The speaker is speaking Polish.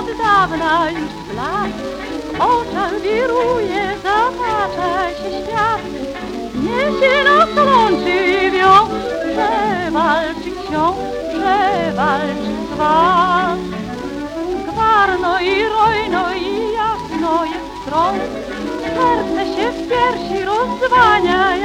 od dawna już blask, w oczach wiruje, zatacza się świat. Niesie nas łączy wiąże, walczy książę, walczy z was. Gwarno i rojno i jasno jest stron, serce się w piersi rozzwania.